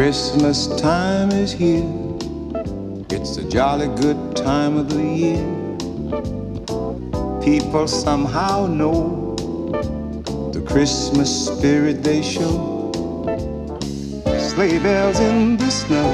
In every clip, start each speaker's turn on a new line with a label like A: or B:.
A: Christmas time is here. It's a jolly good time of the year. People somehow know the Christmas spirit they show. Sleigh bells in the snow,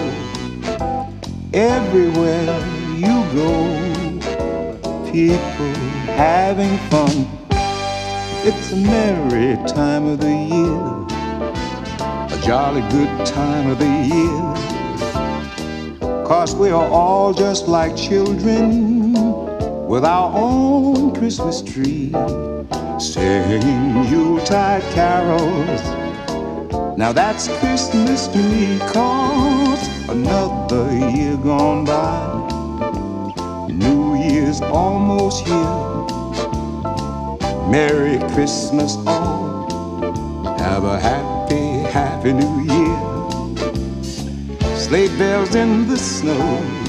A: everywhere you go. People having fun. It's a merry time of the year, a jolly good time of the year. 'Cause we are all just like children with our own Christmas tree, singing Yuletide carols. Now that's Christmas to me, 'cause another year gone by, New Year's almost here. Merry Christmas all, have a happy, happy New Year. Sleigh bells in the snow,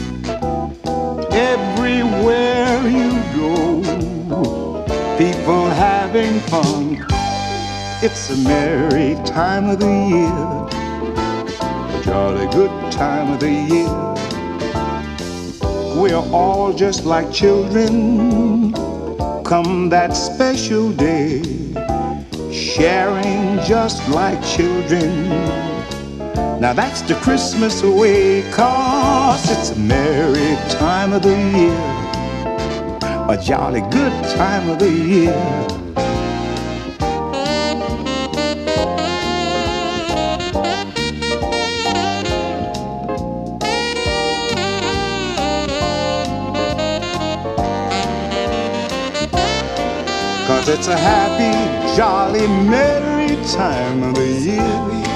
A: everywhere you go. People having fun, it's a merry time of the year, a jolly good time of the year. We're all just like children come that special day, sharing just like children. Now that's the Christmas way, 'cause it's a merry time of the year, a jolly good time of the year. 'Cause it's a happy, jolly, merry time of the year.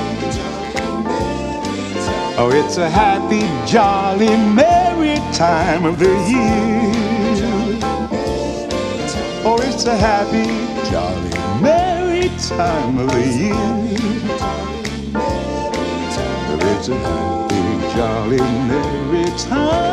A: Oh, it's a happy, jolly, merry time of the year. Oh, it's a happy, jolly, merry time of the year. Oh, it's a happy, jolly, merry time.